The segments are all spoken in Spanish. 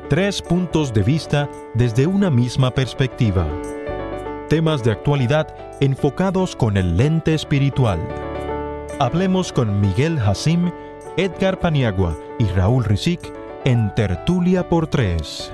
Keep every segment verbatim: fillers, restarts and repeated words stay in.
Tres puntos de vista desde una misma perspectiva. Temas de actualidad enfocados con el lente espiritual. Hablemos con Miguel Hasim, Edgar Paniagua y Raúl Rizik en Tertulia por Tres.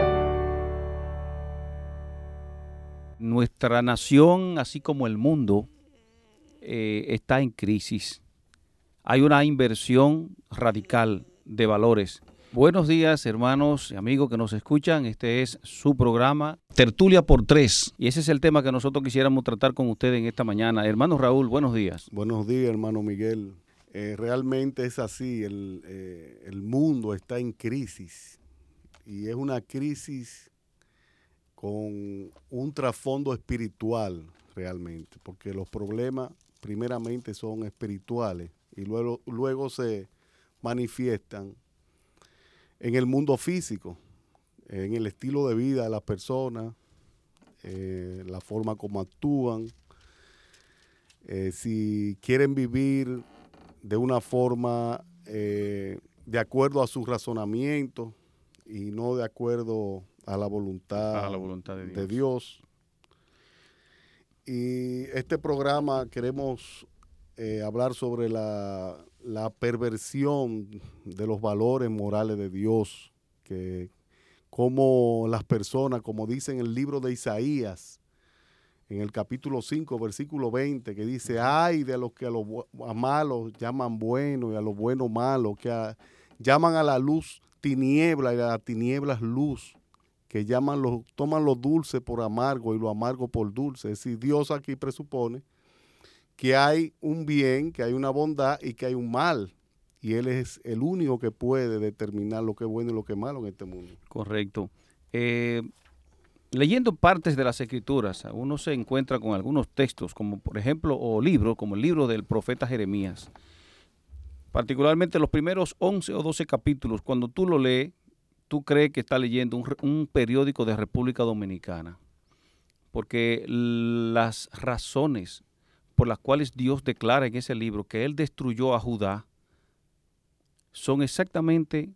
Nuestra nación, así como el mundo, eh, está en crisis. Hay una inversión radical de valores. Buenos días, hermanos y amigos que nos escuchan. Este es su programa Tertulia por Tres. Y ese es el tema que nosotros quisiéramos tratar con ustedes en esta mañana. Hermano Raúl, buenos días. Buenos días, hermano Miguel. Eh, realmente es así. El, eh, el mundo está en crisis. Y es una crisis con un trasfondo espiritual realmente. Porque los problemas primeramente son espirituales y luego, luego se manifiestan en el mundo físico, en el estilo de vida de las personas, eh, la forma como actúan, eh, si quieren vivir de una forma eh, de acuerdo a su razonamiento y no de acuerdo a la voluntad, a la voluntad de Dios. de Dios. Y este programa queremos eh, hablar sobre la... la perversión de los valores morales de Dios, que como las personas, como dice en el libro de Isaías, en el capítulo cinco, versículo veinte, que dice, ay de los que a los a malos llaman buenos y a los buenos malos, que a, llaman a la luz tiniebla y a las tinieblas luz, que llaman los, toman lo dulce por amargo y lo amargo por dulce. Es decir, Dios aquí presupone que hay un bien, que hay una bondad y que hay un mal. Y Él es el único que puede determinar lo que es bueno y lo que es malo en este mundo. Correcto. Eh, leyendo partes de las Escrituras, uno se encuentra con algunos textos, como por ejemplo, o libros, como el libro del profeta Jeremías. Particularmente los primeros once o doce capítulos, cuando tú lo lees, tú crees que estás leyendo un, un periódico de República Dominicana. Porque las razones por las cuales Dios declara en ese libro que Él destruyó a Judá, son exactamente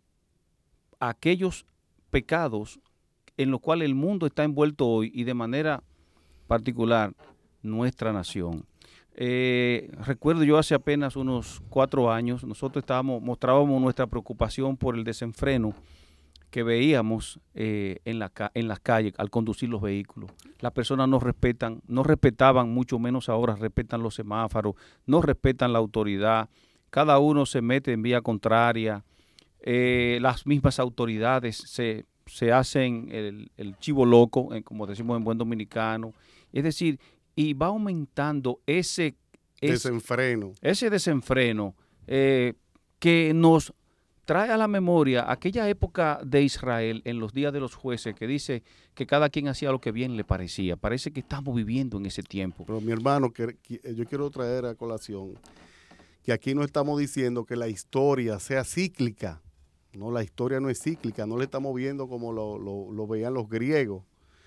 aquellos pecados en los cuales el mundo está envuelto hoy y de manera particular nuestra nación. Eh, recuerdo yo hace apenas unos cuatro años, nosotros estábamos, mostrábamos nuestra preocupación por el desenfreno que veíamos eh, en, la, en las calles al conducir los vehículos. Las personas no respetan, no respetaban, mucho menos ahora respetan los semáforos, no respetan la autoridad, cada uno se mete en vía contraria, eh, las mismas autoridades se, se hacen el, el chivo loco, eh, como decimos en buen dominicano, es decir, y va aumentando ese, ese desenfreno, ese desenfreno eh, que nos trae a la memoria aquella época de Israel en los días de los jueces que dice que cada quien hacía lo que bien le parecía. Parece que estamos viviendo en ese tiempo. Pero mi hermano, que, que yo quiero traer a colación que aquí no estamos diciendo que la historia sea cíclica. No, la historia no es cíclica, no le estamos viendo como lo, lo, lo veían los griegos.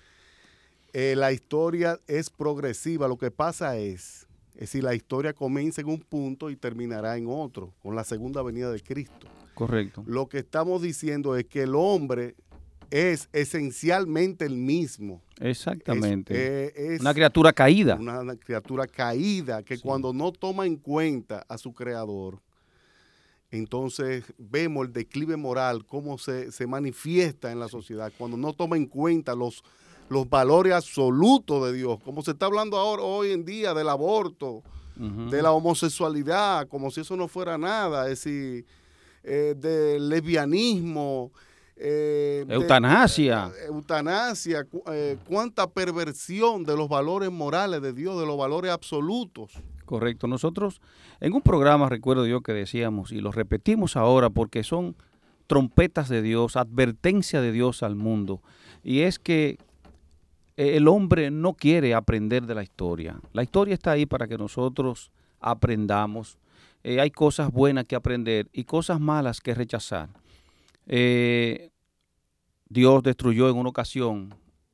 Eh, la historia es progresiva, lo que pasa es, es decir, la historia comienza en un punto y terminará en otro, con la segunda venida de Cristo. Correcto. Lo que estamos diciendo es que el hombre es esencialmente el mismo. Exactamente. Es, eh, es una criatura caída. Una, una criatura caída que sí. Cuando no toma en cuenta a su creador, entonces vemos el declive moral, cómo se, se manifiesta en la sociedad. Cuando no toma en cuenta los, los valores absolutos de Dios, como se está hablando ahora hoy en día del aborto, uh-huh. de la homosexualidad, como si eso no fuera nada, es decir, Eh, de lesbianismo, eh, eutanasia, de, de, eutanasia, cu, eh, cuánta perversión de los valores morales de Dios, de los valores absolutos. Correcto. Nosotros en un programa, recuerdo yo que decíamos, y lo repetimos ahora porque son trompetas de Dios, advertencia de Dios al mundo, y es que el hombre no quiere aprender de la historia. La historia está ahí para que nosotros aprendamos. Eh, hay cosas buenas que aprender y cosas malas que rechazar. Eh, Dios destruyó en una ocasión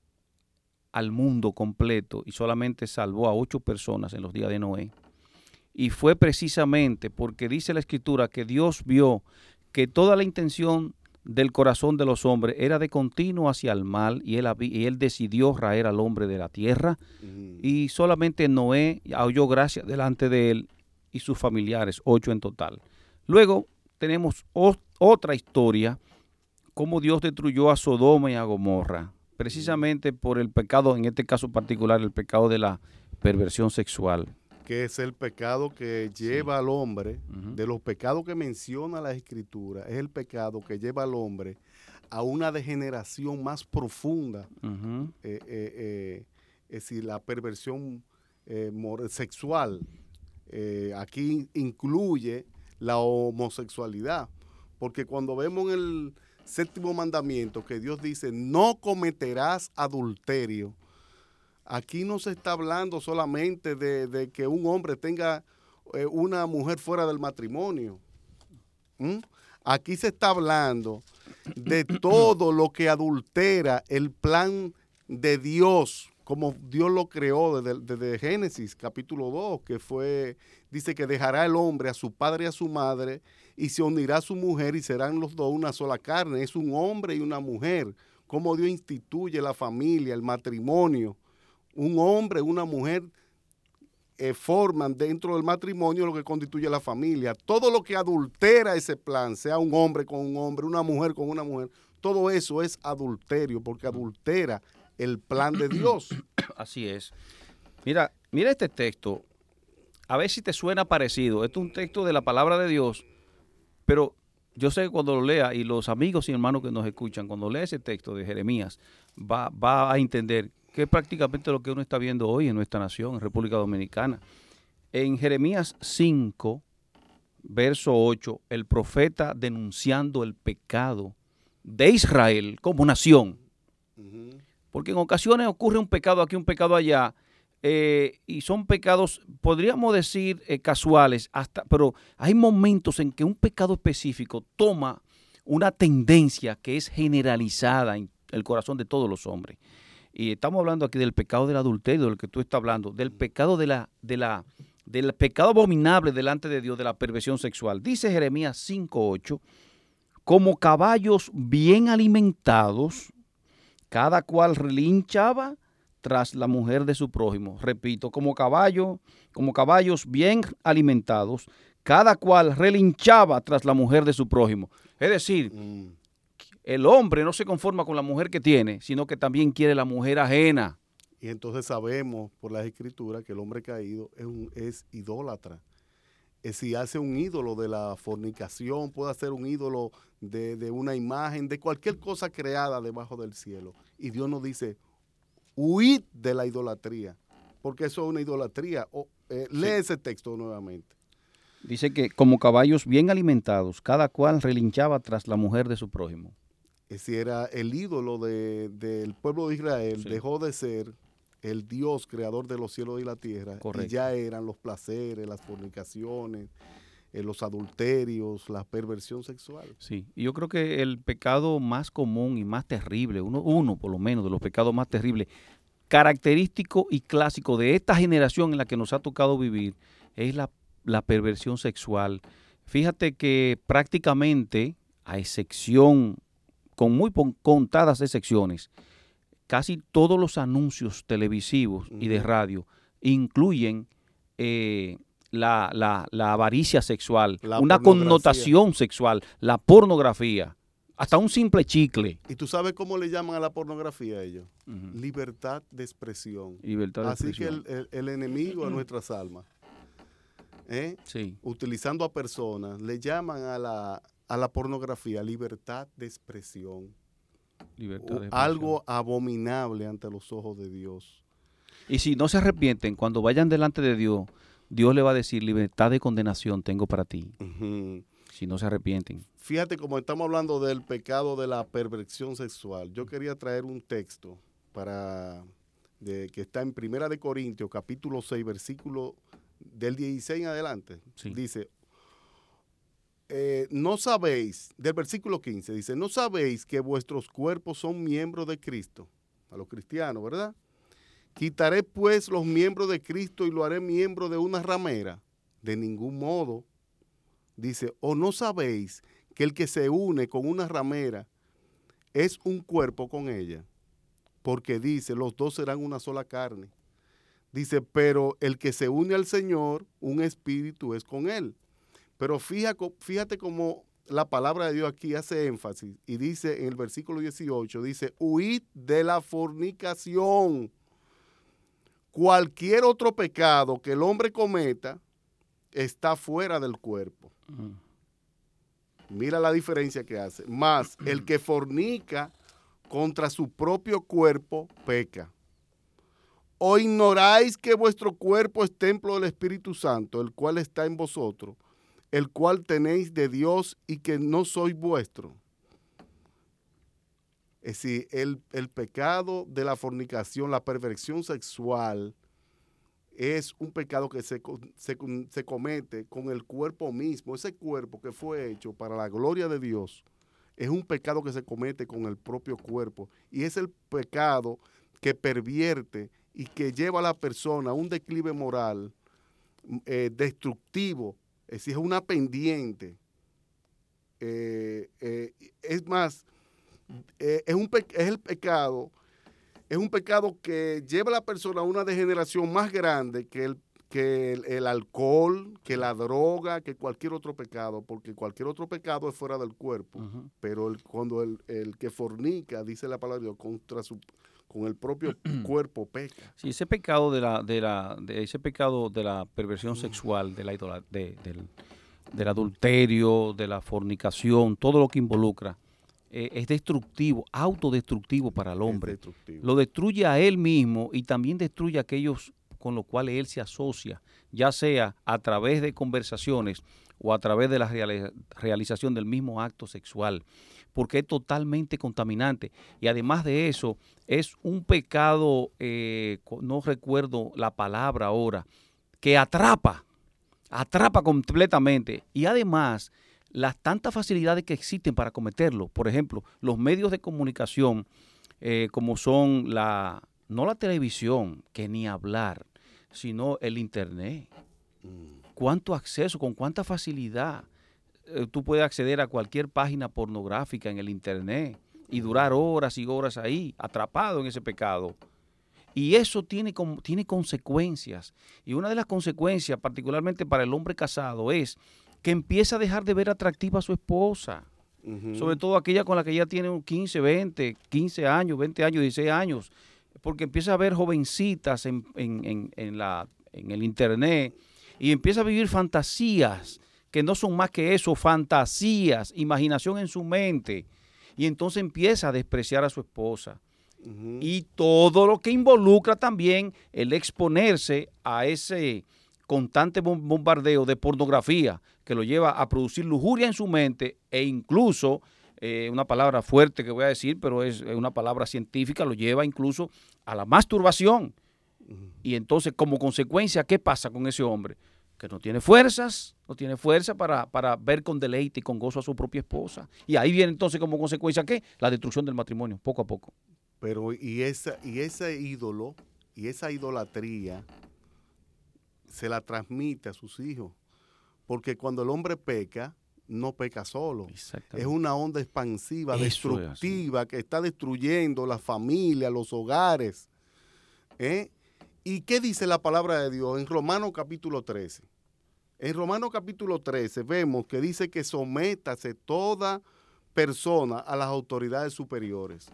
al mundo completo y solamente salvó a ocho personas en los días de Noé. Y fue precisamente porque dice la Escritura que Dios vio que toda la intención del corazón de los hombres era de continuo hacia el mal, y él, y él decidió raer al hombre de la tierra, uh-huh. y solamente Noé halló gracia delante de él y sus familiares, ocho en total. Luego tenemos o, otra historia, cómo Dios destruyó a Sodoma y a Gomorra, precisamente por el pecado, en este caso particular, el pecado de la perversión sexual. Que es el pecado que lleva sí. al hombre, uh-huh. de los pecados que menciona la Escritura, es el pecado que lleva al hombre a una degeneración más profunda. Uh-huh. eh, eh, eh, es decir, la perversión eh, sexual. Eh, aquí incluye la homosexualidad, porque cuando vemos en el séptimo mandamiento que Dios dice, no cometerás adulterio, aquí no se está hablando solamente de, de que un hombre tenga eh, una mujer fuera del matrimonio. ¿Mm? Aquí se está hablando de todo lo que adultera el plan de Dios, como Dios lo creó desde, desde Génesis capítulo dos, que fue, dice que dejará el hombre a su padre y a su madre y se unirá a su mujer y serán los dos una sola carne. Es un hombre y una mujer. Cómo Dios instituye la familia, el matrimonio. Un hombre y una mujer eh, forman dentro del matrimonio lo que constituye la familia. Todo lo que adultera ese plan, sea un hombre con un hombre, una mujer con una mujer, todo eso es adulterio, porque adultera el plan de Dios. Así es. Mira, mira este texto, a ver si te suena parecido. Este es un texto de la palabra de Dios, pero yo sé que cuando lo lea, y los amigos y hermanos que nos escuchan, cuando lea ese texto de Jeremías, va, va a entender que es prácticamente lo que uno está viendo hoy en nuestra nación, en República Dominicana. En Jeremías cinco, verso ocho, el profeta denunciando el pecado de Israel como nación. Uh-huh. Porque en ocasiones ocurre un pecado aquí, un pecado allá, eh, y son pecados, podríamos decir, eh, casuales, hasta, pero hay momentos en que un pecado específico toma una tendencia que es generalizada en el corazón de todos los hombres. Y estamos hablando aquí del pecado del adulterio, del que tú estás hablando, del pecado de la, de la, del pecado abominable delante de Dios, de la perversión sexual. Dice Jeremías cinco ocho, como caballos bien alimentados, cada cual relinchaba tras la mujer de su prójimo. Repito, como caballo, como caballos bien alimentados, cada cual relinchaba tras la mujer de su prójimo. Es decir, mm. el hombre no se conforma con la mujer que tiene, sino que también quiere la mujer ajena. Y entonces sabemos por las Escrituras que el hombre caído es, un, es idólatra. Es si hace un ídolo de la fornicación, puede hacer un ídolo de, de una imagen, de cualquier cosa creada debajo del cielo. Y Dios nos dice, huid de la idolatría, porque eso es una idolatría. O, eh, lee sí. ese texto nuevamente. Dice que como caballos bien alimentados, cada cual relinchaba tras la mujer de su prójimo. Si era el ídolo de, del pueblo de Israel, sí. dejó de ser el Dios creador de los cielos y la tierra. Correcto. Y ya eran los placeres, las fornicaciones, eh, los adulterios, la perversión sexual. Sí, y yo creo que el pecado más común y más terrible, uno, uno por lo menos de los pecados más terribles, característico y clásico de esta generación en la que nos ha tocado vivir, es la, la perversión sexual. Fíjate que prácticamente, a excepción, con muy contadas excepciones, casi todos los anuncios televisivos uh-huh. y de radio incluyen eh, la, la, la avaricia sexual, la una connotación sexual, la pornografía, hasta un simple chicle. ¿Y tú sabes cómo le llaman a la pornografía a ellos? Uh-huh. Libertad de expresión. Libertad de Así expresión. que el, el, el enemigo de nuestras almas, ¿eh? sí. utilizando a personas, le llaman a la, a la pornografía libertad de expresión. Libertad de algo abominable ante los ojos de Dios. Y si no se arrepienten, cuando vayan delante de Dios, Dios le va a decir, libertad de condenación tengo para ti. Uh-huh. Si no se arrepienten. Fíjate, como estamos hablando del pecado de la perversión sexual, yo quería traer un texto para de, que está en Primera de Corintios, capítulo seis, versículo del dieciséis en adelante. Sí. Dice, Eh, no sabéis, del versículo quince, dice, no sabéis que vuestros cuerpos son miembros de Cristo, a los cristianos, ¿verdad? Quitaré pues los miembros de Cristo y lo haré miembro de una ramera. De ningún modo, dice, o no sabéis que el que se une con una ramera es un cuerpo con ella, porque dice, los dos serán una sola carne. Dice, pero el que se une al Señor, un espíritu es con él. Pero fíjate, fíjate cómo la palabra de Dios aquí hace énfasis y dice en el versículo dieciocho, dice, huid de la fornicación. Cualquier otro pecado que el hombre cometa está fuera del cuerpo. Uh-huh. Mira la diferencia que hace. Más, el que fornica contra su propio cuerpo peca. ¿O ignoráis que vuestro cuerpo es templo del Espíritu Santo, el cual está en vosotros, el cual tenéis de Dios y que no sois vuestro? Es decir, el, el pecado de la fornicación, la perversión sexual, es un pecado que se, se, se comete con el cuerpo mismo. Ese cuerpo que fue hecho para la gloria de Dios, es un pecado que se comete con el propio cuerpo. Y es el pecado que pervierte y que lleva a la persona a un declive moral eh, destructivo. Es decir, es una pendiente. Eh, eh, es más, eh, es, un pe- es el pecado... Es un pecado que lleva a la persona a una degeneración más grande que el, que el, el alcohol, que la droga, que cualquier otro pecado, porque cualquier otro pecado es fuera del cuerpo. Uh-huh. Pero el, cuando el, el que fornica, dice la palabra de Dios, contra su, con el propio cuerpo peca. Sí, ese pecado de la, de la, de ese pecado de la perversión sexual, de la idola, de, del, del adulterio, de la fornicación, todo lo que involucra. Eh, es destructivo, autodestructivo para el hombre. Lo destruye a él mismo y también destruye a aquellos con los cuales él se asocia, ya sea a través de conversaciones o a través de la reali- realización del mismo acto sexual, porque es totalmente contaminante. Y además de eso, es un pecado, eh, no recuerdo la palabra ahora, que atrapa, atrapa completamente. Y además, las tantas facilidades que existen para cometerlo, por ejemplo, los medios de comunicación, eh, como son la, no la televisión, que ni hablar, sino el internet. Mm. Cuánto acceso, con cuánta facilidad eh, tú puedes acceder a cualquier página pornográfica en el internet y durar horas y horas ahí, atrapado en ese pecado. Y eso tiene, tiene consecuencias. Y una de las consecuencias, particularmente para el hombre casado, es que empieza a dejar de ver atractiva a su esposa, uh-huh. sobre todo aquella con la que ya tiene quince, veinte, quince años, veinte años, dieciséis años, porque empieza a ver jovencitas en, en, en, en, la, en el internet y empieza a vivir fantasías que no son más que eso, fantasías, imaginación en su mente, y entonces empieza a despreciar a su esposa. Uh-huh. Y todo lo que involucra también el exponerse a ese constante bombardeo de pornografía que lo lleva a producir lujuria en su mente e incluso, eh, una palabra fuerte que voy a decir, pero es una palabra científica, lo lleva incluso a la masturbación. Uh-huh. Y entonces, como consecuencia, ¿qué pasa con ese hombre? Que no tiene fuerzas, no tiene fuerza para, para ver con deleite y con gozo a su propia esposa. Y ahí viene entonces como consecuencia, ¿qué? La destrucción del matrimonio, poco a poco. Pero y, esa, y ese ídolo, y esa idolatría se la transmite a sus hijos. Porque cuando el hombre peca, no peca solo. Es una onda expansiva, eso destructiva, que está destruyendo la familia, los hogares. ¿Eh? ¿Y qué dice la palabra de Dios en Romanos capítulo trece? En Romanos capítulo trece vemos que dice que sométase toda persona a las autoridades superiores.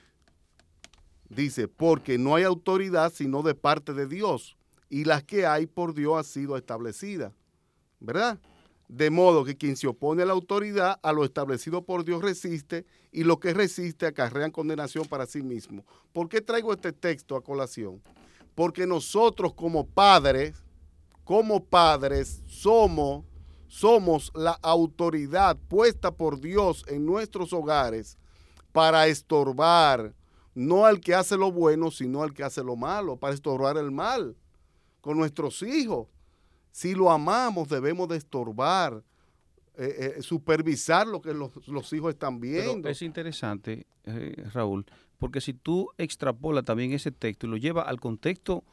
Dice, porque no hay autoridad sino de parte de Dios, y las que hay por Dios han sido establecidas, ¿verdad? De modo que quien se opone a la autoridad, a lo establecido por Dios resiste, y lo que resiste acarrean condenación para sí mismo. ¿Por qué traigo este texto a colación? Porque nosotros como padres, como padres somos, somos la autoridad puesta por Dios en nuestros hogares para estorbar, no al que hace lo bueno, sino al que hace lo malo, para estorbar el mal con nuestros hijos. Si lo amamos, debemos de estorbar, eh, eh, supervisar lo que los, los hijos están viendo. Pero es interesante, eh, Raúl, porque si tú extrapolas también ese texto y lo llevas al contexto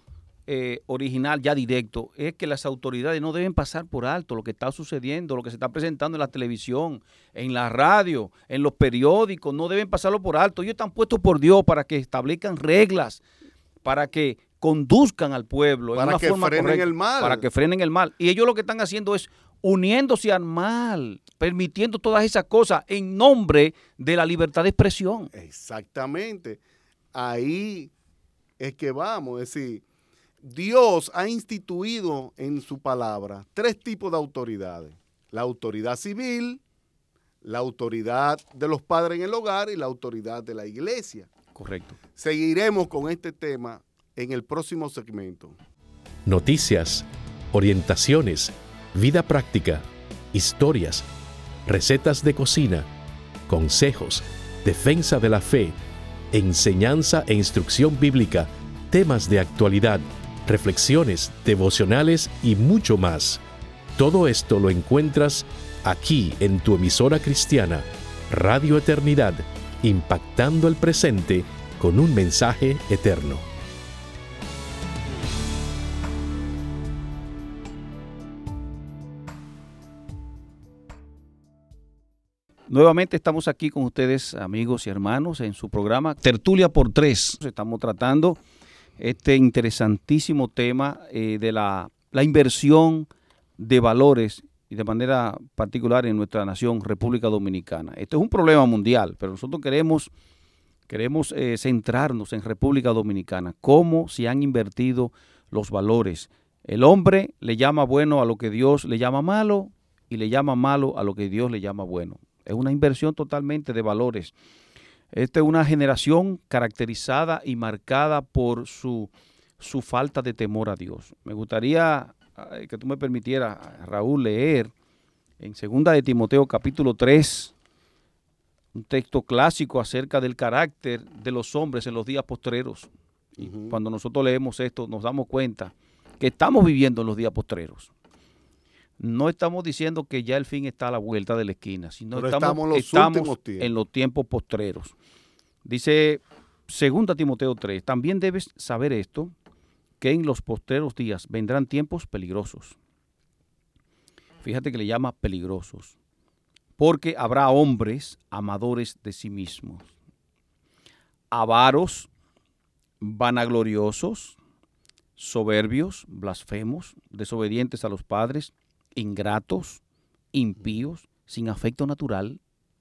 eh, original, ya directo, es que las autoridades no deben pasar por alto lo que está sucediendo, lo que se está presentando en la televisión, en la radio, en los periódicos, no deben pasarlo por alto. Ellos están puestos por Dios para que establezcan reglas, para que conduzcan al pueblo para en una que forma frenen correcta, el mal. para que frenen el mal. Y ellos lo que están haciendo es uniéndose al mal, permitiendo todas esas cosas en nombre de la libertad de expresión. Exactamente. Ahí es que vamos, es decir, Dios ha instituido en su palabra tres tipos de autoridades. La autoridad civil, la autoridad de los padres en el hogar y la autoridad de la iglesia. Correcto. Seguiremos con este tema en el próximo segmento. Noticias, orientaciones, vida práctica, historias, recetas de cocina, consejos, defensa de la fe, enseñanza e instrucción bíblica, temas de actualidad, reflexiones, devocionales y mucho más. Todo esto lo encuentras aquí en tu emisora cristiana, Radio Eternidad, impactando el presente con un mensaje eterno. Nuevamente estamos aquí con ustedes, amigos y hermanos, en su programa Tertulia por Tres. Estamos tratando este interesantísimo tema eh, de la, la inversión de valores y de manera particular en nuestra nación, República Dominicana. Esto es un problema mundial, pero nosotros queremos, queremos eh, centrarnos en República Dominicana, cómo se han invertido los valores. El hombre le llama bueno a lo que Dios le llama malo y le llama malo a lo que Dios le llama bueno. Es una inversión totalmente de valores. Esta es una generación caracterizada y marcada por su, su falta de temor a Dios. Me gustaría eh, que tú me permitieras, Raúl, leer en segunda de Timoteo capítulo tres, un texto clásico acerca del carácter de los hombres en los días postreros. Y uh-huh. Cuando nosotros leemos esto nos damos cuenta que estamos viviendo en los días postreros. No estamos diciendo que ya el fin está a la vuelta de la esquina, sino Pero estamos, estamos, los estamos en los tiempos postreros. Dice segunda Timoteo tres, también debes saber esto, que en los postreros días vendrán tiempos peligrosos. Fíjate que le llama peligrosos, porque habrá hombres amadores de sí mismos, avaros, vanagloriosos, soberbios, blasfemos, desobedientes a los padres, ingratos, impíos, sin afecto natural,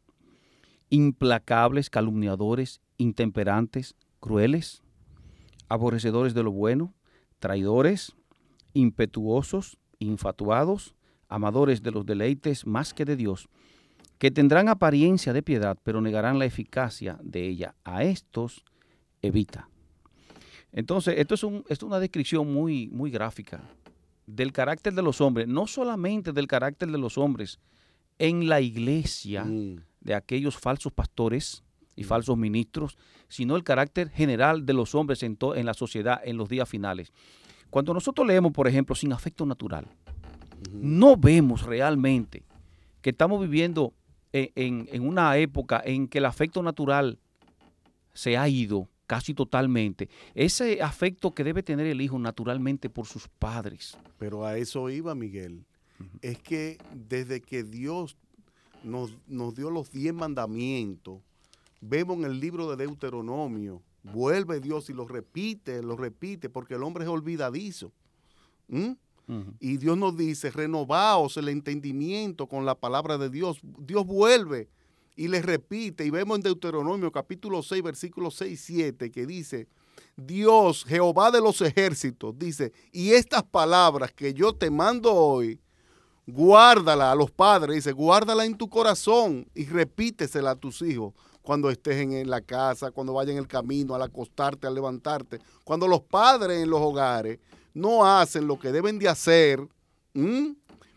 implacables, calumniadores, intemperantes, crueles, aborrecedores de lo bueno, traidores, impetuosos, infatuados, amadores de los deleites más que de Dios, que tendrán apariencia de piedad, pero negarán la eficacia de ella. A estos evita. Entonces, esto es, un, esto es una descripción muy, muy gráfica del carácter de los hombres, no solamente del carácter de los hombres en la iglesia, mm. de aquellos falsos pastores y mm. falsos ministros, sino el carácter general de los hombres en, to, en la sociedad en los días finales. Cuando nosotros leemos, por ejemplo, sin afecto natural, mm. no vemos realmente que estamos viviendo en, en, en una época en que el afecto natural se ha ido casi totalmente. Ese afecto que debe tener el hijo naturalmente por sus padres. Pero a eso iba, Miguel. Uh-huh. Es que desde que Dios nos, nos dio los diez mandamientos, vemos en el libro de Deuteronomio, vuelve Dios y lo repite, lo repite, porque el hombre es olvidadizo. ¿Mm? Uh-huh. Y Dios nos dice, renovaos el entendimiento con la palabra de Dios. Dios vuelve y les repite, y vemos en Deuteronomio capítulo seis, versículos seis y siete, que dice, Dios, Jehová de los ejércitos, dice, y estas palabras que yo te mando hoy, guárdala a los padres, dice, guárdala en tu corazón y repítesela a tus hijos cuando estés en la casa, cuando vayas en el camino, al acostarte, al levantarte. Cuando los padres en los hogares no hacen lo que deben de hacer, ¿m?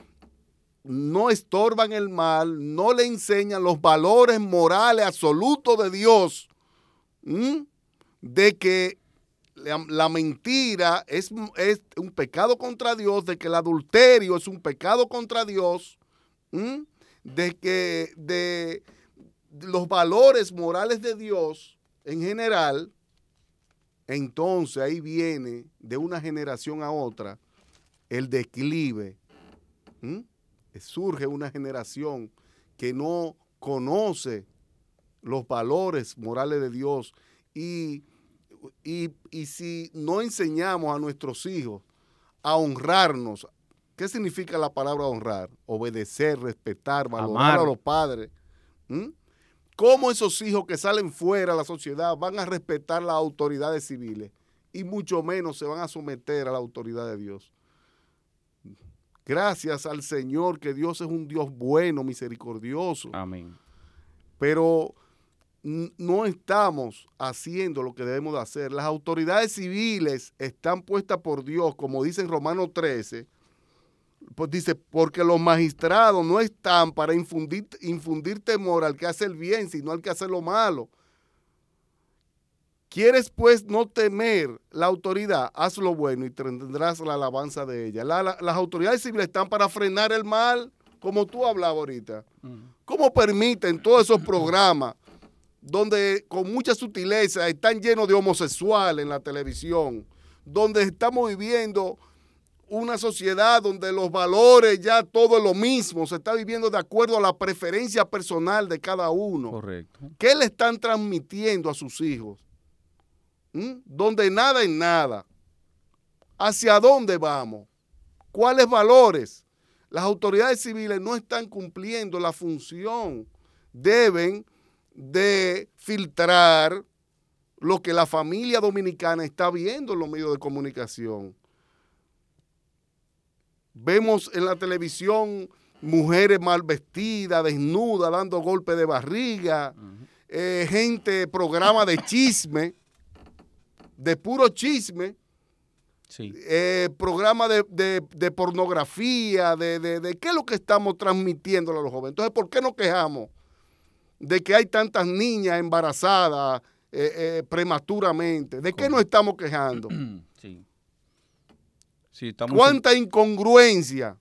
no estorban el mal, no le enseñan los valores morales absolutos de Dios, ¿m? de que la, la mentira es, es un pecado contra Dios, de que el adulterio es un pecado contra Dios, ¿m? de que de, de los valores morales de Dios en general, entonces ahí viene de una generación a otra el declive. ¿Mm? Surge una generación que no conoce los valores morales de Dios y, y, y si no enseñamos a nuestros hijos a honrarnos, ¿qué significa la palabra honrar? Obedecer, respetar, valorar Amar a los padres. ¿Mm? ¿Cómo esos hijos que salen fuera a la sociedad van a respetar las autoridades civiles? Y mucho menos se van a someter a la autoridad de Dios. Gracias al Señor, que Dios es un Dios bueno, misericordioso. Amén. Pero no estamos haciendo lo que debemos de hacer. Las autoridades civiles están puestas por Dios, como dice en Romanos trece, pues dice, porque los magistrados no están para infundir, infundir temor al que hace el bien, sino al que hace lo malo. ¿Quieres pues no temer la autoridad? Haz lo bueno y tendrás la alabanza de ella. La, la, las autoridades civiles están para frenar el mal, como tú hablabas ahorita. ¿Cómo permiten todos esos programas donde con mucha sutileza están llenos de homosexuales en la televisión, donde estamos viviendo una sociedad donde los valores ya todo es lo mismo, se está viviendo de acuerdo a la preferencia personal de cada uno? Correcto. ¿Qué le están transmitiendo a sus hijos? ¿Mm? Donde nada es nada. ¿Hacia dónde vamos? ¿Cuáles valores? Las autoridades civiles no están cumpliendo la función. Deben de filtrar lo que la familia dominicana está viendo en los medios de comunicación. Vemos en la televisión mujeres mal vestidas, desnudas, dando golpes de barriga, uh-huh. eh, gente, programa de chisme, de puro chisme, sí. eh, programa de, de, de pornografía, de, de, de qué es lo que estamos transmitiendo a los jóvenes. Entonces, ¿por qué nos quejamos de que hay tantas niñas embarazadas eh, eh, prematuramente? ¿De qué nos estamos quejando? Sí. Sí, estamos ¿Cuánta en... incongruencia?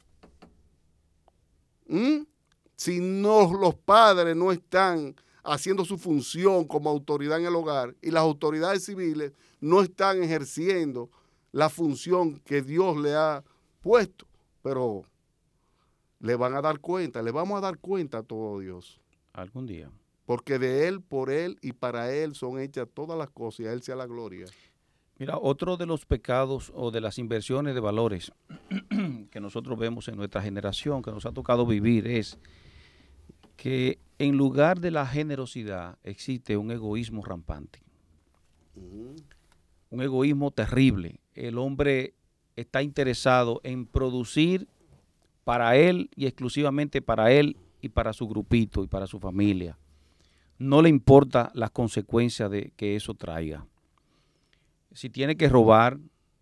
¿Mm? Si no, los padres no están haciendo su función como autoridad en el hogar y las autoridades civiles no están ejerciendo la función que Dios le ha puesto, pero le van a dar cuenta, le vamos a dar cuenta a todo Dios. Algún día. Porque de Él, por Él y para Él son hechas todas las cosas y a Él sea la gloria. Mira, otro de los pecados o de las inversiones de valores que nosotros vemos en nuestra generación, que nos ha tocado vivir, es que en lugar de la generosidad existe un egoísmo rampante. Uh-huh. Un egoísmo terrible. El hombre está interesado en producir para él y exclusivamente para él y para su grupito y para su familia. No le importa las consecuencias de que eso traiga. Si tiene que robar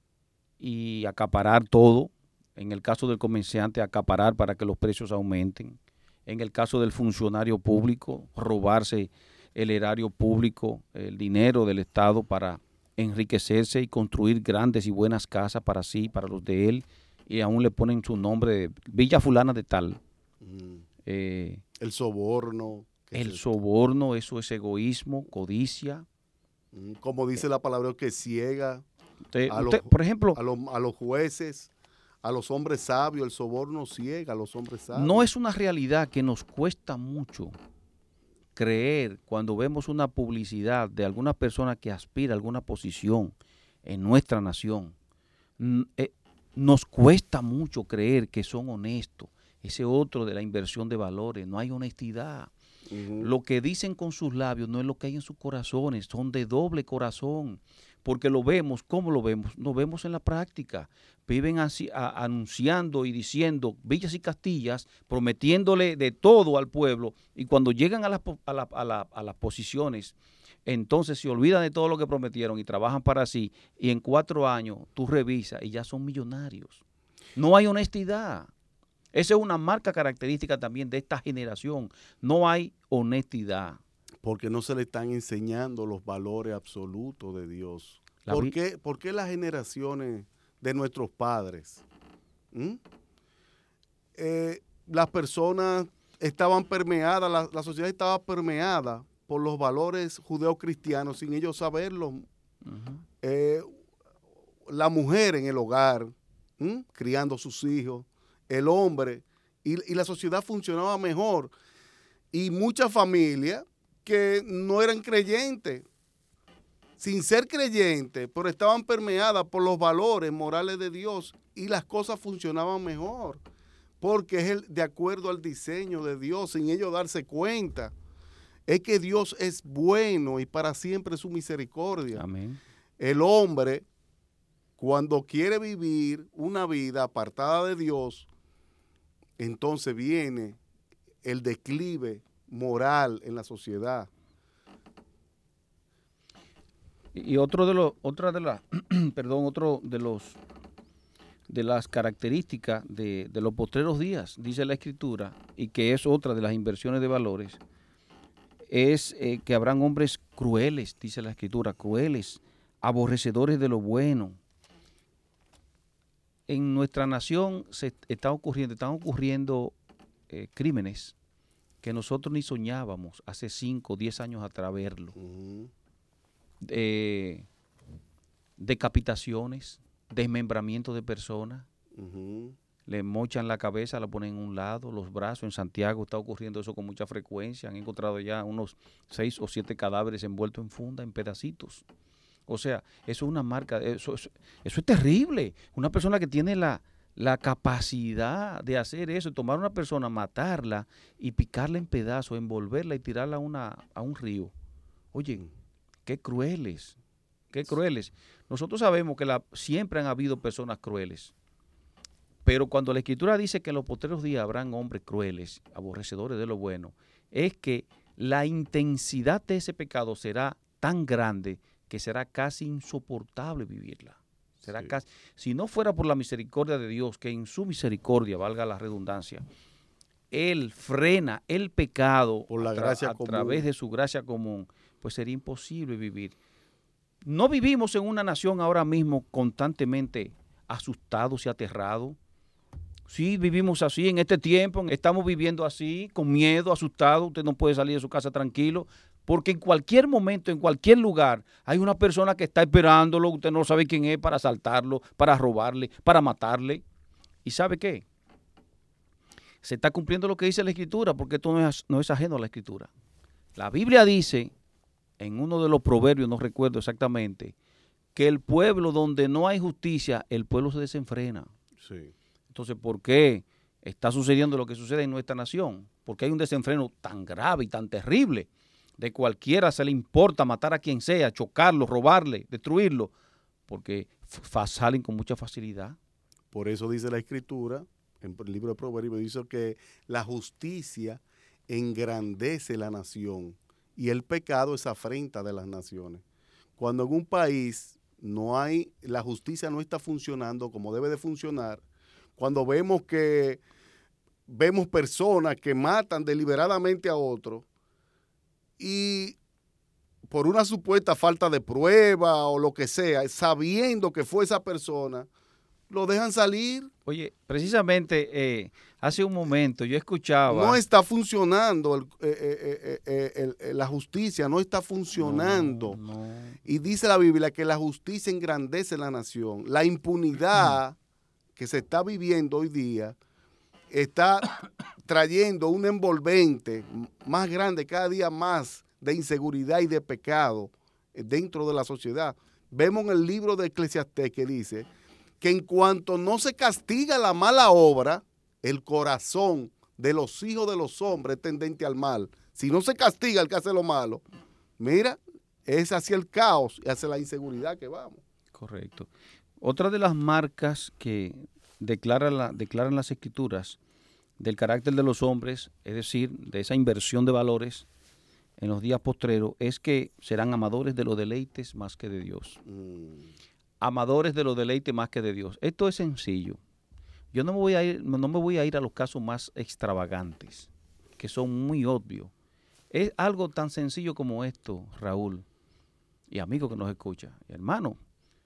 y acaparar todo, en el caso del comerciante, acaparar para que los precios aumenten. En el caso del funcionario público, robarse el erario público, el dinero del Estado para enriquecerse y construir grandes y buenas casas para sí, para los de él, y aún le ponen su nombre de Villa Fulana de tal. Mm. Eh, el soborno. El es soborno, eso es egoísmo, codicia. Mm. Como dice la palabra, que ciega usted, a, usted, los, por ejemplo, a, los, a los jueces, a los hombres sabios. El soborno ciega a los hombres sabios. No es una realidad que nos cuesta mucho creer cuando vemos una publicidad de alguna persona que aspira a alguna posición en nuestra nación. Nos cuesta mucho creer que son honestos. Ese otro de la inversión de valores, no hay honestidad. Uh-huh. Lo que dicen con sus labios no es lo que hay en sus corazones, son de doble corazón, porque lo vemos, ¿cómo lo vemos? Lo vemos en la práctica. Viven así, a, anunciando y diciendo villas y castillas, prometiéndole de todo al pueblo, y cuando llegan a las a la, a la, a las posiciones, entonces se olvidan de todo lo que prometieron y trabajan para sí, y en cuatro años tú revisas y ya son millonarios. No hay honestidad. Esa es una marca característica también de esta generación. No hay honestidad. Porque no se le están enseñando los valores absolutos de Dios. ¿Por qué, ¿Por qué las generaciones de nuestros padres? ¿Mm? Eh, las personas estaban permeadas, la, la sociedad estaba permeada por los valores judeocristianos sin ellos saberlo. Uh-huh. eh, la mujer en el hogar, ¿m? criando sus hijos, el hombre, y, y la sociedad funcionaba mejor. Y muchas familias que no eran creyentes, sin ser creyentes, pero estaban permeadas por los valores morales de Dios y las cosas funcionaban mejor, porque es el, de acuerdo al diseño de Dios, sin ellos darse cuenta. Es que Dios es bueno y para siempre su misericordia. Amén. El hombre, cuando quiere vivir una vida apartada de Dios, entonces viene el declive moral en la sociedad. Y otro de los, otra de las, perdón, otro de los de las características de, de los postreros días, dice la Escritura, y que es otra de las inversiones de valores, es eh, que habrán hombres crueles, dice la Escritura, crueles, aborrecedores de lo bueno. En nuestra nación se está ocurriendo, están ocurriendo eh, crímenes que nosotros ni soñábamos hace cinco o diez años atrás verlo. Uh-huh. Eh, decapitaciones, desmembramiento de personas, Uh-huh. le mochan la cabeza, la ponen en un lado, los brazos. En Santiago está ocurriendo eso con mucha frecuencia. Han encontrado ya unos seis o siete cadáveres envueltos en funda, en pedacitos. O sea, eso es una marca, eso, eso, eso es terrible. Una persona que tiene la, la capacidad de hacer eso, tomar a una persona, matarla y picarla en pedazos, envolverla y tirarla a, una, a un río. Oye, qué crueles, qué crueles. Nosotros sabemos que la, siempre han habido personas crueles, pero cuando la Escritura dice que en los postreros días habrán hombres crueles, aborrecedores de lo bueno, es que la intensidad de ese pecado será tan grande que será casi insoportable vivirla. Será sí. casi, si no fuera por la misericordia de Dios, que en su misericordia, valga la redundancia, Él frena el pecado por la a, tra gracia a común. través de su gracia común, pues sería imposible vivir. No vivimos en una nación ahora mismo constantemente asustados y aterrados. Sí, vivimos así en este tiempo, estamos viviendo así, con miedo, asustados. Usted no puede salir de su casa tranquilo, porque en cualquier momento, en cualquier lugar, hay una persona que está esperándolo, usted no sabe quién es, para asaltarlo, para robarle, para matarle. ¿Y sabe qué? Se está cumpliendo lo que dice la Escritura, porque esto no es, no es ajeno a la Escritura. La Biblia dice, en uno de los proverbios, no recuerdo exactamente, que el pueblo donde no hay justicia, el pueblo se desenfrena. Sí. Entonces, ¿por qué está sucediendo lo que sucede en nuestra nación? Porque hay un desenfreno tan grave y tan terrible. De cualquiera se le importa matar a quien sea, chocarlo, robarle, destruirlo, porque salen con mucha facilidad. Por eso dice la Escritura, en el libro de Proverbios, dice que la justicia engrandece la nación y el pecado es afrenta de las naciones. Cuando en un país no hay, la justicia no está funcionando como debe de funcionar, cuando vemos que vemos personas que matan deliberadamente a otros y por una supuesta falta de prueba o lo que sea, sabiendo que fue esa persona, lo dejan salir. Oye, precisamente eh, hace un momento yo escuchaba... No está funcionando, el, eh, eh, eh, el, el, la justicia no está funcionando. No, no. Y dice la Biblia que la justicia engrandece la nación. La impunidad que se está viviendo hoy día está trayendo un envolvente más grande, cada día más, de inseguridad y de pecado dentro de la sociedad. Vemos en el libro de Eclesiastés que dice que en cuanto no se castiga la mala obra, el corazón de los hijos de los hombres es tendente al mal. Si no se castiga el que hace lo malo, mira, es hacia el caos y hacia la inseguridad que vamos. Correcto. Otra de las marcas que declara la, declaran las Escrituras del carácter de los hombres, es decir, de esa inversión de valores en los días postreros, es que serán amadores de los deleites más que de Dios. Mm. Amadores de los deleites más que de Dios. Esto es sencillo. Yo no me voy a ir, no me voy a ir a los casos más extravagantes, que son muy obvios. Es algo tan sencillo como esto, Raúl, y amigo que nos escucha, hermano.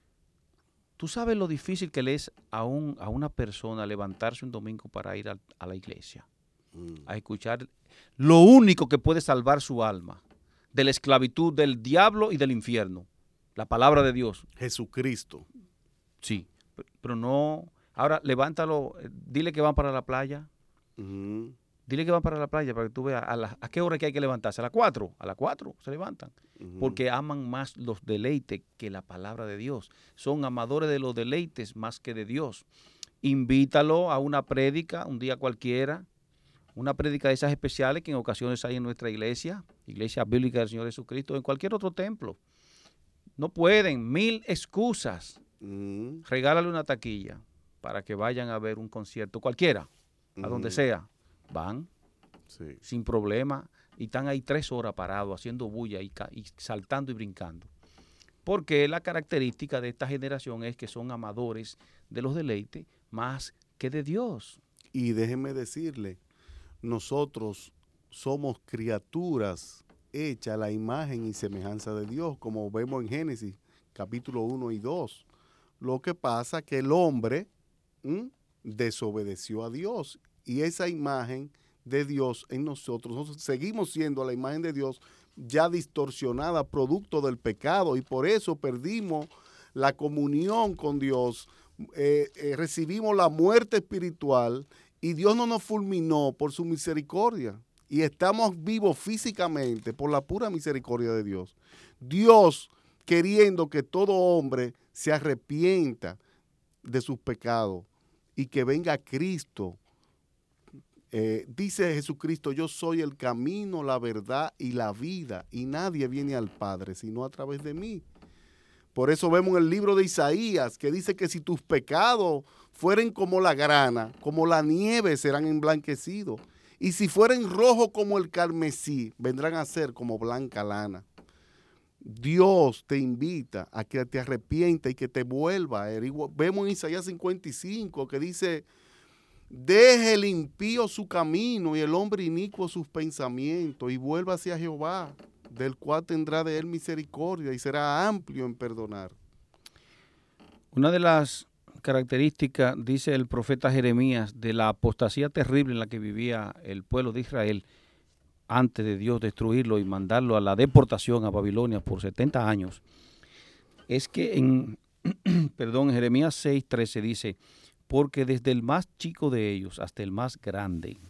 Tú sabes lo difícil que le es a, un, a una persona levantarse un domingo para ir a, a la iglesia, mm. a escuchar lo único que puede salvar su alma de la esclavitud del diablo y del infierno, la palabra de Dios. Jesucristo. Sí, pero no. Ahora, levántalo, dile que van para la playa. Uh-huh. Dile que van para la playa para que tú veas a, la, a qué hora que hay que levantarse. A las cuatro. A las cuatro se levantan. Uh-huh. Porque aman más los deleites que la palabra de Dios. Son amadores de los deleites más que de Dios. Invítalo a una prédica un día cualquiera. Una prédica de esas especiales que en ocasiones hay en nuestra iglesia. Iglesia Bíblica del Señor Jesucristo. En cualquier otro templo. No pueden. Mil excusas. Uh-huh. Regálale una taquilla para que vayan a ver un concierto cualquiera. Uh-huh. A donde sea. Van, sí. Sin problema, y están ahí tres horas parados, haciendo bulla y, y saltando y brincando. Porque la característica de esta generación es que son amadores de los deleites más que de Dios. Y déjeme decirle, nosotros somos criaturas hechas a la imagen y semejanza de Dios, como vemos en Génesis, capítulo uno y dos. Lo que pasa es que el hombre ¿m? desobedeció a Dios. Y esa imagen de Dios en nosotros, nosotros seguimos siendo la imagen de Dios ya distorsionada, producto del pecado, y por eso perdimos la comunión con Dios, eh, eh, recibimos la muerte espiritual, y Dios no nos fulminó por su misericordia, y estamos vivos físicamente por la pura misericordia de Dios. Dios queriendo que todo hombre se arrepienta de sus pecados y que venga Cristo. Eh, dice Jesucristo, yo soy el camino, la verdad y la vida, y nadie viene al Padre sino a través de mí. Por eso vemos en el libro de Isaías que dice que si tus pecados fueren como la grana, como la nieve serán emblanquecidos, y si fueren rojos como el carmesí, vendrán a ser como blanca lana. Dios te invita a que te arrepientas y que te vuelva a él. Vemos en Isaías cincuenta y cinco que dice: deje el impío su camino y el hombre inicuo sus pensamientos, y vuelva hacia Jehová, del cual tendrá de él misericordia y será amplio en perdonar. Una de las características, dice el profeta Jeremías, de la apostasía terrible en la que vivía el pueblo de Israel antes de Dios destruirlo y mandarlo a la deportación a Babilonia por setenta años, es que en, perdón, en Jeremías seis trece dice: porque desde el más chico de ellos hasta el más grande,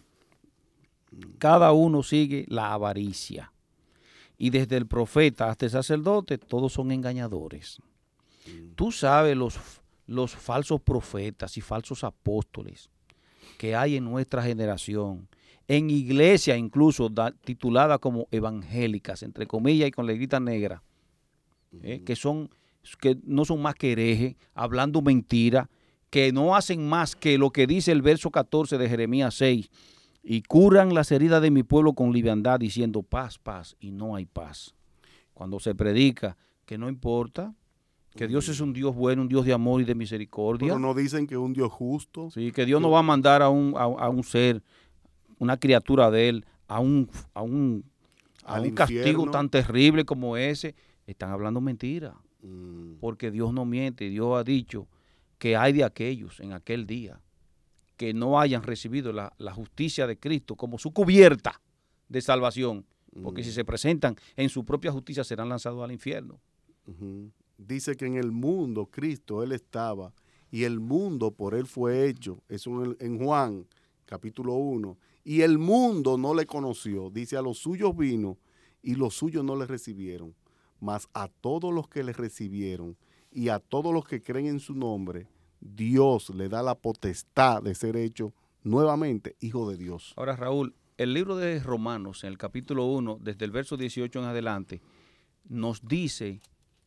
cada uno sigue la avaricia. Y desde el profeta hasta el sacerdote, todos son engañadores. Tú sabes los, los falsos profetas y falsos apóstoles que hay en nuestra generación, en iglesia incluso da, titulada como evangélicas, entre comillas y con letrita negra, eh, que, son, que no son más que herejes, hablando mentira, que no hacen más que lo que dice el verso catorce de Jeremías seis, y curan las heridas de mi pueblo con liviandad, diciendo paz, paz, y no hay paz. Cuando se predica que no importa, que Dios es un Dios bueno, un Dios de amor y de misericordia. Pero no dicen que es un Dios justo. Sí, que Dios no va a mandar a un, a, a un ser, una criatura de él, a un, a un, a un castigo tan terrible como ese. Están hablando mentira, mm. porque Dios no miente. Dios ha dicho que hay de aquellos en aquel día que no hayan recibido la, la justicia de Cristo como su cubierta de salvación, porque uh-huh. si se presentan en su propia justicia serán lanzados al infierno. Uh-huh. Dice que en el mundo Cristo Él estaba y el mundo por Él fue hecho. Eso en, en Juan capítulo uno. Y el mundo no le conoció. Dice: a los suyos vino y los suyos no le recibieron. Mas a todos los que le recibieron y a todos los que creen en su nombre, Dios le da la potestad de ser hecho nuevamente hijo de Dios. Ahora, Raúl, el libro de Romanos, en el capítulo uno, desde el verso dieciocho en adelante, nos dice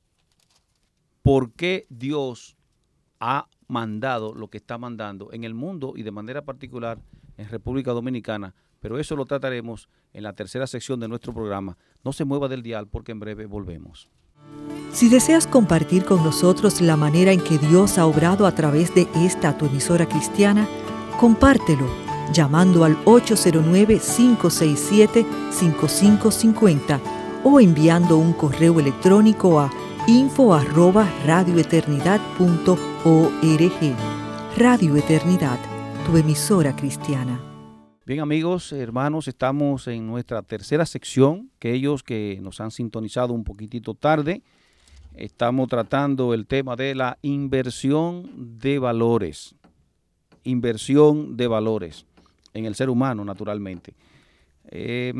por qué Dios ha mandado lo que está mandando en el mundo y de manera particular en República Dominicana, pero eso lo trataremos en la tercera sección de nuestro programa. No se mueva del dial porque en breve volvemos. Si deseas compartir con nosotros la manera en que Dios ha obrado a través de esta tu emisora cristiana, compártelo llamando al ocho cero nueve, cinco seis siete, cinco cinco cinco cero o enviando un correo electrónico a info arroba radioeternidad punto org. Radio Eternidad, tu emisora cristiana. Bien, amigos, hermanos, estamos en nuestra tercera sección. Aquellos que nos han sintonizado un poquitito tarde, estamos tratando el tema de la inversión de valores. Inversión de valores en el ser humano, naturalmente. Eh,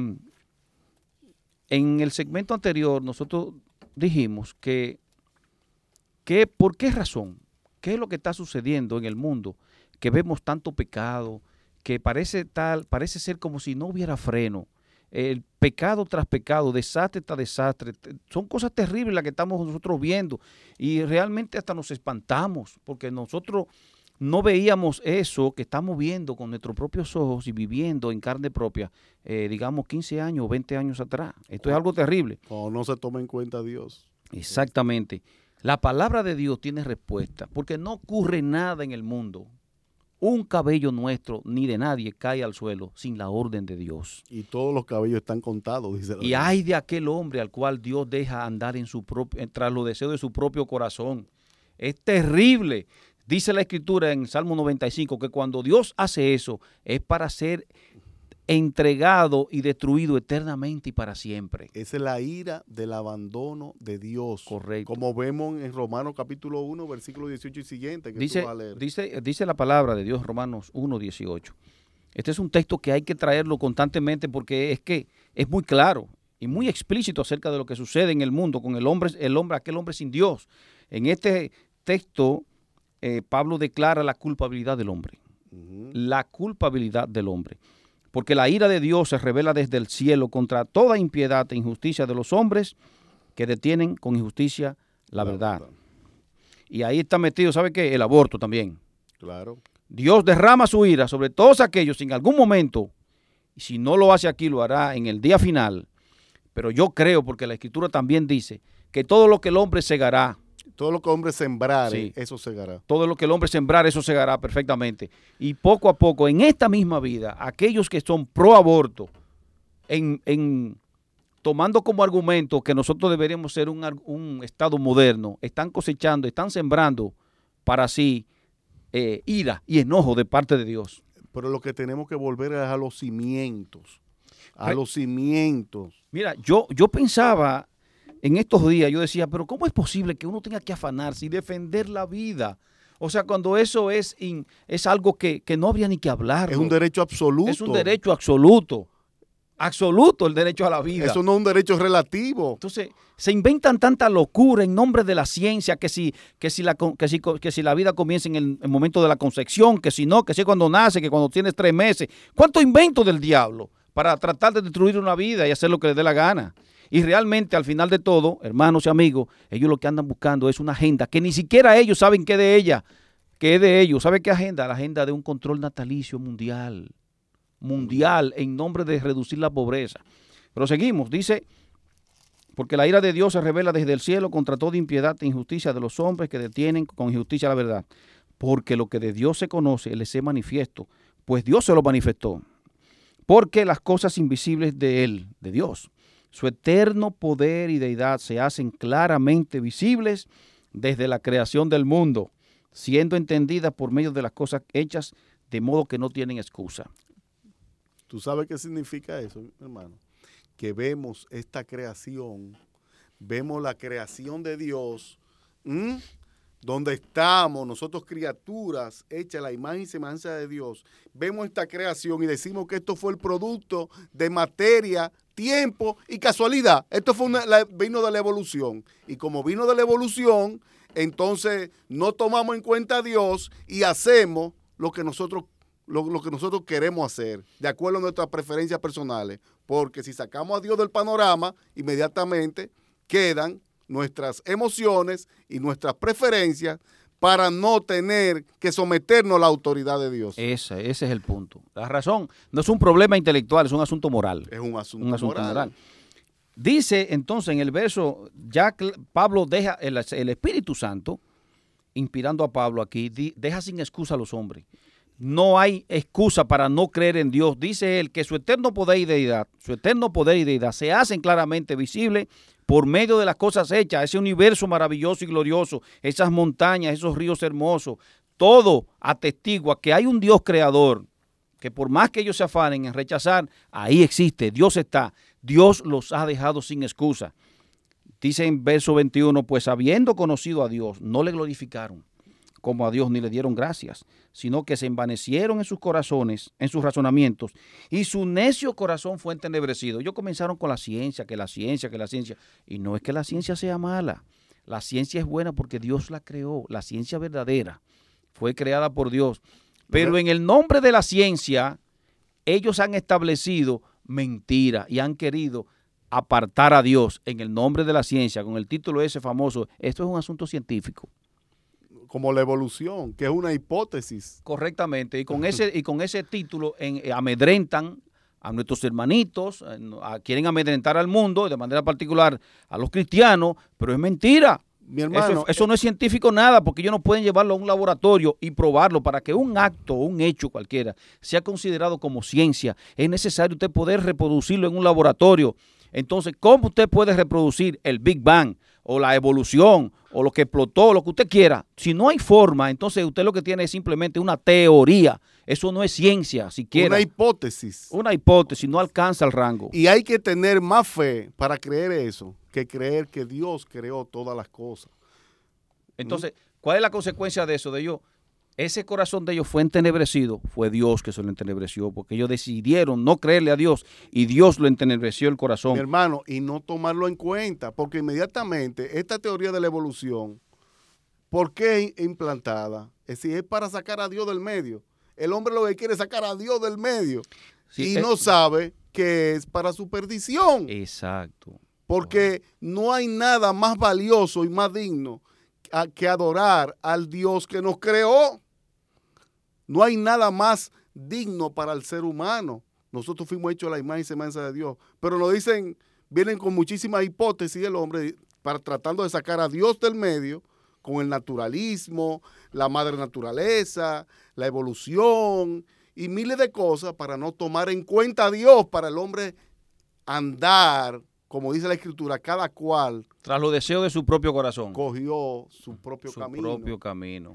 en el segmento anterior nosotros dijimos que, que ¿por qué razón? ¿Qué es lo que está sucediendo en el mundo? Que vemos tanto pecado, que parece tal, parece ser como si no hubiera freno. El pecado tras pecado, desastre tras desastre, son cosas terribles las que estamos nosotros viendo y realmente hasta nos espantamos porque nosotros no veíamos eso que estamos viendo con nuestros propios ojos y viviendo en carne propia, eh, digamos quince años o veinte años atrás. Esto es algo terrible. O no se toma en cuenta a Dios. Exactamente. La palabra de Dios tiene respuesta porque no ocurre nada en el mundo. Un cabello nuestro ni de nadie cae al suelo sin la orden de Dios. Y todos los cabellos están contados, dice la Y hay de aquel hombre al cual Dios deja andar en su propio, tras los deseos de su propio corazón. Es terrible. Dice la Escritura en Salmo noventa y cinco que cuando Dios hace eso es para ser entregado y destruido eternamente y para siempre. Esa es la ira del abandono de Dios. Correcto. Como vemos en Romanos capítulo uno, versículo dieciocho y siguiente. Que dice, tú vas a leer. Dice, dice la palabra de Dios, Romanos uno, dieciocho. Este es un texto que hay que traerlo constantemente porque es que es muy claro y muy explícito acerca de lo que sucede en el mundo con el hombre, el hombre, aquel hombre sin Dios. En este texto, eh, Pablo declara la culpabilidad del hombre. Uh-huh. La culpabilidad del hombre. Porque la ira de Dios se revela desde el cielo contra toda impiedad e injusticia de los hombres que detienen con injusticia la, la verdad. verdad. Y ahí está metido, ¿sabe qué? El aborto también. Claro. Dios derrama su ira sobre todos aquellos en algún momento, y si no lo hace aquí, lo hará en el día final. Pero yo creo, porque la Escritura también dice, que todo lo que el hombre segará, todo lo que el hombre sembrare, sí, eso segará. Todo lo que el hombre sembrare, eso segará perfectamente. Y poco a poco, en esta misma vida, aquellos que son pro aborto, en, en, tomando como argumento que nosotros deberíamos ser un, un Estado moderno, están cosechando, están sembrando para sí eh, ira y enojo de parte de Dios. Pero lo que tenemos que volver es a los cimientos, a Pero, los cimientos. Mira, yo, yo pensaba... En estos días yo decía, pero ¿cómo es posible que uno tenga que afanarse y defender la vida? O sea, cuando eso es, in, es algo que, que no habría ni que hablar. Es un derecho absoluto. Es un derecho absoluto. Absoluto el derecho a la vida. Eso no es un derecho relativo. Entonces, se inventan tanta locura en nombre de la ciencia, que si, que si, la, que si, que si la vida comienza en el, el momento de la concepción, que si no, que si cuando nace, que cuando tienes tres meses. ¿Cuánto invento del diablo para tratar de destruir una vida y hacer lo que le dé la gana? Y realmente, al final de todo, hermanos y amigos, ellos lo que andan buscando es una agenda que ni siquiera ellos saben qué de ella, qué es de ellos. ¿Sabe qué agenda? La agenda de un control natalicio mundial, mundial, en nombre de reducir la pobreza. Pero seguimos, dice, porque la ira de Dios se revela desde el cielo contra toda impiedad e injusticia de los hombres que detienen con injusticia la verdad. Porque lo que de Dios se conoce, les es manifiesto, pues Dios se lo manifestó. Porque las cosas invisibles de Él, de Dios, su eterno poder y deidad se hacen claramente visibles desde la creación del mundo, siendo entendidas por medio de las cosas hechas, de modo que no tienen excusa. ¿Tú sabes qué significa eso, hermano? Que vemos esta creación, vemos la creación de Dios, ¿m? donde estamos nosotros criaturas hechas a la imagen y semejanza de Dios, vemos esta creación y decimos que esto fue el producto de materia, tiempo y casualidad. Esto fue una, la, vino de la evolución. Y como vino de la evolución, entonces no tomamos en cuenta a Dios y hacemos lo que nosotros, lo, lo que nosotros queremos hacer, de acuerdo a nuestras preferencias personales. Porque si sacamos a Dios del panorama, inmediatamente quedan nuestras emociones y nuestras preferencias para no tener que someternos a la autoridad de Dios. Ese, ese es el punto. La razón no es un problema intelectual, es un asunto moral. Es un asunto, un asunto moral. moral. Dice entonces en el verso, ya Pablo deja, el, el Espíritu Santo, inspirando a Pablo aquí, di, deja sin excusa a los hombres. No hay excusa para no creer en Dios. Dice él que su eterno poder y deidad, su eterno poder y deidad se hacen claramente visibles por medio de las cosas hechas, ese universo maravilloso y glorioso, esas montañas, esos ríos hermosos, todo atestigua que hay un Dios creador, que por más que ellos se afanen en rechazar, ahí existe, Dios está, Dios los ha dejado sin excusa. Dice en verso veintiuno, pues habiendo conocido a Dios, no le glorificaron como a Dios ni le dieron gracias, sino que se envanecieron en sus corazones, en sus razonamientos, y su necio corazón fue entenebrecido. Ellos comenzaron con la ciencia, que la ciencia, que la ciencia, y no es que la ciencia sea mala. La ciencia es buena porque Dios la creó, la ciencia verdadera fue creada por Dios. Pero en el nombre de la ciencia, ellos han establecido mentira y han querido apartar a Dios en el nombre de la ciencia, con el título ese famoso. Esto es un asunto científico. Como la evolución, que es una hipótesis. Correctamente, y con ese, y con ese título en, eh, amedrentan a nuestros hermanitos, eh, a, quieren amedrentar al mundo, de manera particular a los cristianos, pero es mentira. Mi hermano, eso, eso no es científico nada, porque ellos no pueden llevarlo a un laboratorio y probarlo. Para que un acto o un hecho cualquiera sea considerado como ciencia, es necesario usted poder reproducirlo en un laboratorio. Entonces, ¿cómo usted puede reproducir el Big Bang o la evolución o lo que explotó, lo que usted quiera? Si no hay forma, entonces usted lo que tiene es simplemente una teoría. Eso no es ciencia siquiera. Una hipótesis. Una hipótesis, no alcanza el rango. Y hay que tener más fe para creer eso que creer que Dios creó todas las cosas. Entonces, ¿cuál es la consecuencia de eso? De ellos, ese corazón de ellos fue entenebrecido, fue Dios que se lo entenebreció, porque ellos decidieron no creerle a Dios y Dios lo entenebreció el corazón. Mi hermano, y no tomarlo en cuenta, porque inmediatamente esta teoría de la evolución, ¿por qué implantada? Es decir, es para sacar a Dios del medio. El hombre lo que quiere es sacar a Dios del medio Sí, y eh, no sabe que es para su perdición. Exacto. Porque no hay nada más valioso y más digno a, que adorar al Dios que nos creó. No hay nada más digno para el ser humano. Nosotros fuimos hechos a la imagen y semejanza de Dios. Pero nos dicen, vienen con muchísimas hipótesis el hombre para tratando de sacar a Dios del medio con el naturalismo, la madre naturaleza, la evolución y miles de cosas para no tomar en cuenta a Dios, para el hombre andar, como dice la Escritura, cada cual Tras los deseos de su propio corazón. cogió su propio su camino. propio camino.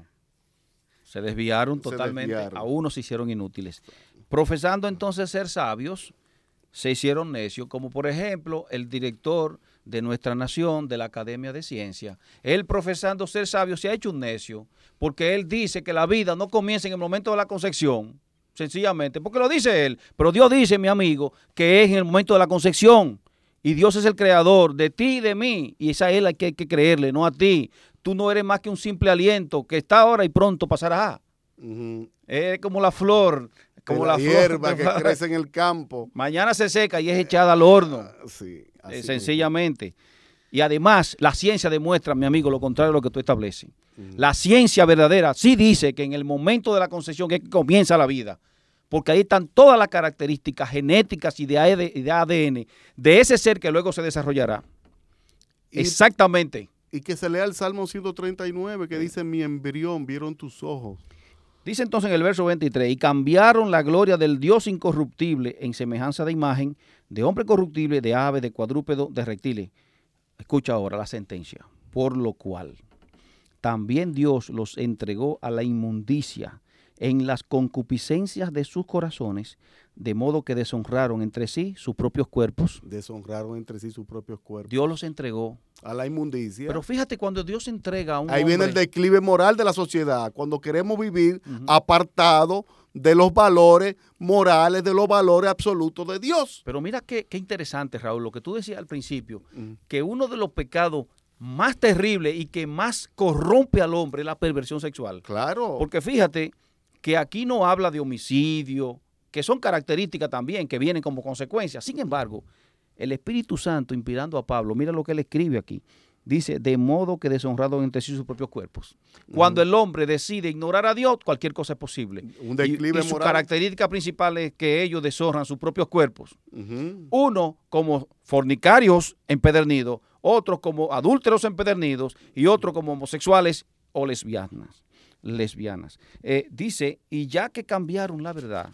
Se desviaron Se totalmente, desviaron. a unos se hicieron inútiles. Profesando entonces ser sabios, se hicieron necios, como por ejemplo el director de nuestra nación, de la Academia de Ciencia. Él, profesando ser sabio, se ha hecho un necio, porque él dice que la vida no comienza en el momento de la concepción, sencillamente, porque lo dice él, pero Dios dice, mi amigo, que es en el momento de la concepción, y Dios es el creador de ti y de mí, y es a él hay que, hay que creerle, no a ti. Tú no eres más que un simple aliento que está ahora y pronto pasará. Uh-huh. Es como la flor, como la, la hierba flor que crece en el campo. Mañana se seca y es echada al horno. Uh, sí, Eh, sencillamente. Y además, la ciencia demuestra, mi amigo, lo contrario de lo que tú estableces. Uh-huh. La ciencia verdadera sí dice que en el momento de la concepción es que comienza la vida, porque ahí están todas las características genéticas y de A D N de ese ser que luego se desarrollará. Y, exactamente. Y que se lea el Salmo ciento treinta y nueve que dice, mi embrión vieron tus ojos. Dice entonces en el verso veintitrés, y cambiaron la gloria del Dios incorruptible en semejanza de imagen, de hombre corruptible, de ave, de cuadrúpedo, de reptiles. Escucha ahora la sentencia. Por lo cual, también Dios los entregó a la inmundicia en las concupiscencias de sus corazones, de modo que deshonraron entre sí sus propios cuerpos. Deshonraron entre sí sus propios cuerpos. Dios los entregó a la inmundicia. Pero fíjate, cuando Dios entrega a un Ahí hombre, viene el declive moral de la sociedad, cuando queremos vivir uh-huh. apartado de los valores morales, de los valores absolutos de Dios. Pero mira qué, qué interesante, Raúl, lo que tú decías al principio, uh-huh. que uno de los pecados más terribles y que más corrompe al hombre es la perversión sexual. Claro. Porque fíjate que aquí no habla de homicidio, que son características también que vienen como consecuencia. Sin embargo, el Espíritu Santo, inspirando a Pablo, mira lo que él escribe aquí. Dice, de modo que deshonraron entre sí sus propios cuerpos. Cuando uh-huh. el hombre decide ignorar a Dios, cualquier cosa es posible. Un declive y, y su moral. característica principal es que ellos deshonran sus propios cuerpos. Uh-huh. Uno como fornicarios empedernidos, otros como adúlteros empedernidos y otros como homosexuales o lesbianas. lesbianas. Eh, dice, y ya que cambiaron la verdad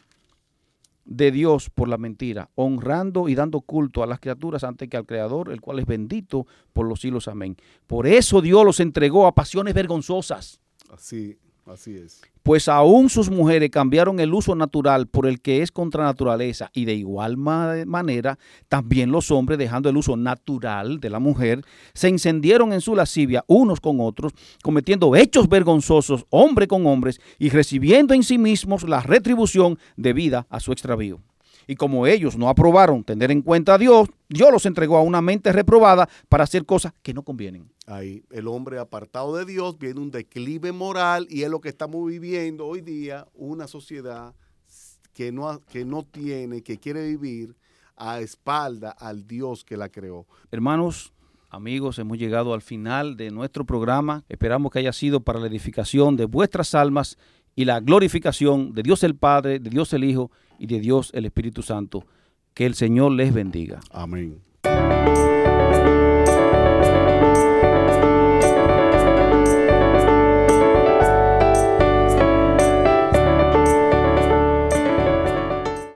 de Dios por la mentira, honrando y dando culto a las criaturas antes que al Creador, el cual es bendito por los siglos. Amén. Por eso Dios los entregó a pasiones vergonzosas. Así. Así es. Pues aún sus mujeres cambiaron el uso natural por el que es contra naturaleza, y de igual ma- manera también los hombres, dejando el uso natural de la mujer, se encendieron en su lascivia unos con otros, cometiendo hechos vergonzosos hombre con hombres y recibiendo en sí mismos la retribución debida a su extravío. Y como ellos no aprobaron tener en cuenta a Dios, Dios los entregó a una mente reprobada para hacer cosas que no convienen. Ahí, el hombre apartado de Dios, viene un declive moral, y es lo que estamos viviendo hoy día, una sociedad que no, que no tiene, que quiere vivir a espalda al Dios que la creó. Hermanos, amigos, hemos llegado al final de nuestro programa. Esperamos que haya sido para la edificación de vuestras almas y la glorificación de Dios el Padre, de Dios el Hijo y de Dios el Espíritu Santo. Que el Señor les bendiga. Amén.